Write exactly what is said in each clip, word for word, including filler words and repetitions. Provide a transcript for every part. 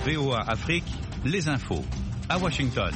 V O A Afrique, les infos, à Washington.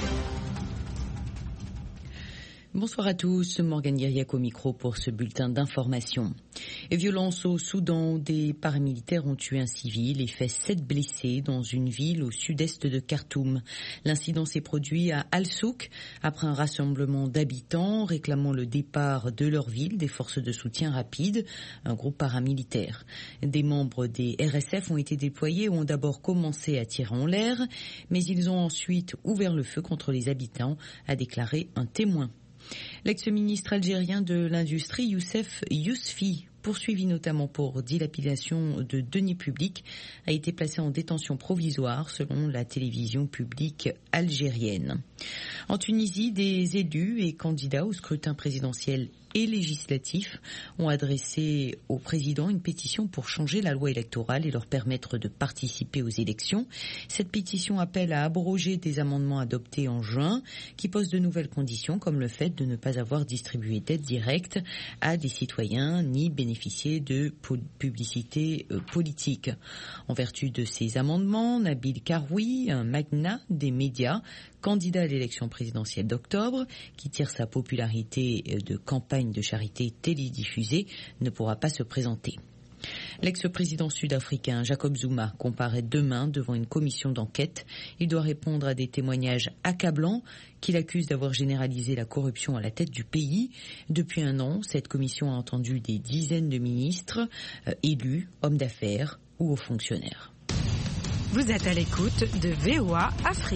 Bonsoir à tous, Morgane Guiriac au micro pour ce bulletin d'information. Et violence au Soudan, des paramilitaires ont tué un civil et fait sept blessés dans une ville au sud-est de Khartoum. L'incident s'est produit à Al-Souk après un rassemblement d'habitants réclamant le départ de leur ville des forces de soutien rapide, un groupe paramilitaire. Des membres des R S F ont été déployés et ont d'abord commencé à tirer en l'air, mais ils ont ensuite ouvert le feu contre les habitants, a déclaré un témoin. L'ex-ministre algérien de l'Industrie, Youssef Yousfi, poursuivi notamment pour dilapidation de deniers publics, a été placé en détention provisoire selon la télévision publique algérienne. En Tunisie, des élus et candidats au scrutin présidentiel et législatif ont adressé au président une pétition pour changer la loi électorale et leur permettre de participer aux élections. Cette pétition appelle à abroger des amendements adoptés en juin qui posent de nouvelles conditions comme le fait de ne pas avoir distribué d'aide directe à des citoyens ni bénéficier de publicité politique. En vertu de ces amendements, Nabil Karoui, un magnat des médias, candidat à l'élection présidentielle d'octobre, qui tire sa popularité de campagne de charité télédiffusée, ne pourra pas se présenter. L'ex-président sud-africain Jacob Zuma comparaît demain devant une commission d'enquête. Il doit répondre à des témoignages accablants qu'il accuse d'avoir généralisé la corruption à la tête du pays. Depuis un an, cette commission a entendu des dizaines de ministres, euh, élus, hommes d'affaires ou hauts fonctionnaires. Vous êtes à l'écoute de V O A Afrique.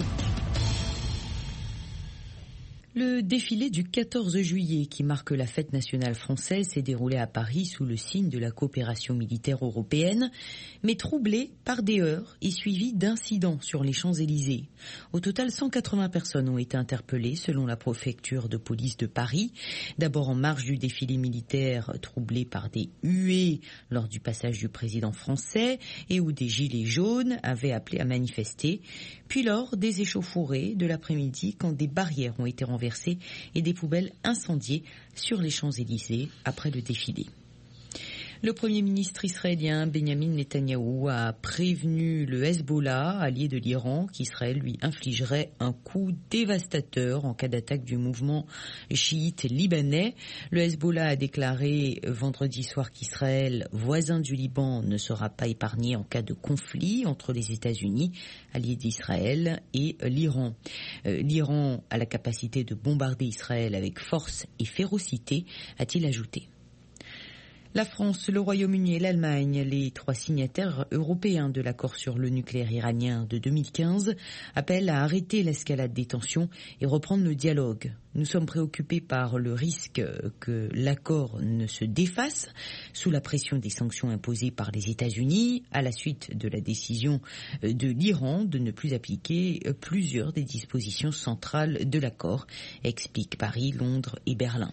Le défilé du quatorze juillet, qui marque la fête nationale française, s'est déroulé à Paris sous le signe de la coopération militaire européenne, mais troublé par des heurts et suivi d'incidents sur les Champs-Élysées. Au total, cent quatre-vingts personnes ont été interpellées selon la préfecture de police de Paris. D'abord en marge du défilé militaire, troublé par des huées lors du passage du président français et où des gilets jaunes avaient appelé à manifester. Puis lors des échauffourées de l'après-midi, quand des barrières ont été renversées et des poubelles incendiées sur les Champs-Élysées après le défilé. Le Premier ministre israélien Benjamin Netanyahou a prévenu le Hezbollah, allié de l'Iran, qu'Israël lui infligerait un coup dévastateur en cas d'attaque du mouvement chiite libanais. Le Hezbollah a déclaré vendredi soir qu'Israël, voisin du Liban, ne sera pas épargné en cas de conflit entre les États-Unis, alliés d'Israël, et l'Iran. Euh, L'Iran a la capacité de bombarder Israël avec force et férocité, a-t-il ajouté. La France, le Royaume-Uni et l'Allemagne, les trois signataires européens de l'accord sur le nucléaire iranien de deux mille quinze, appellent à arrêter l'escalade des tensions et reprendre le dialogue. Nous sommes préoccupés par le risque que l'accord ne se défasse sous la pression des sanctions imposées par les États-Unis à la suite de la décision de l'Iran de ne plus appliquer plusieurs des dispositions centrales de l'accord, expliquent Paris, Londres et Berlin.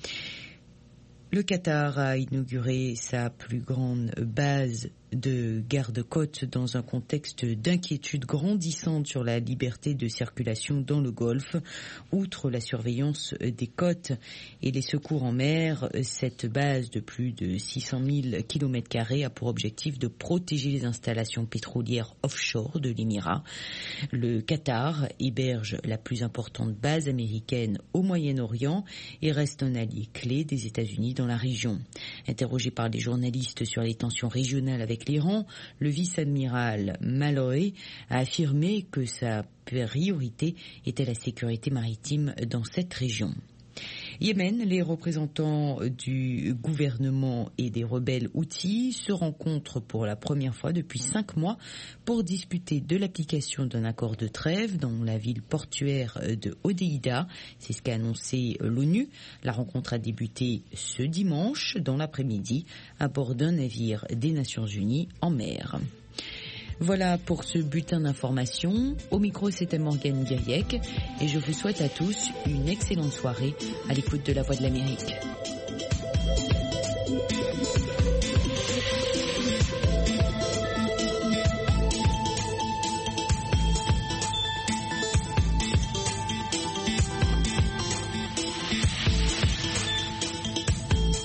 Le Qatar a inauguré sa plus grande base de garde-côtes dans un contexte d'inquiétude grandissante sur la liberté de circulation dans le Golfe. Outre la surveillance des côtes et les secours en mer, cette base de plus de six cent mille kilomètres carrés a pour objectif de protéger les installations pétrolières offshore de l'Émirat. Le Qatar héberge la plus importante base américaine au Moyen-Orient et reste un allié clé des États-Unis dans la région. Interrogé par des journalistes sur les tensions régionales avec l'Iran, le vice-amiral Malloy a affirmé que sa priorité était la sécurité maritime dans cette région. Yémen, les représentants du gouvernement et des rebelles Houthis se rencontrent pour la première fois depuis cinq mois pour discuter de l'application d'un accord de trêve dans la ville portuaire de Hodeidah. C'est ce qu'a annoncé l'ONU. La rencontre a débuté ce dimanche dans l'après-midi à bord d'un navire des Nations Unies en mer. Voilà pour ce bulletin d'information. Au micro, c'était Morgane Guiriac et je vous souhaite à tous une excellente soirée à l'écoute de la Voix de l'Amérique.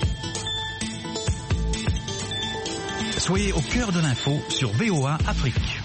Soyez au cœur de l'info sur V O A Afrique.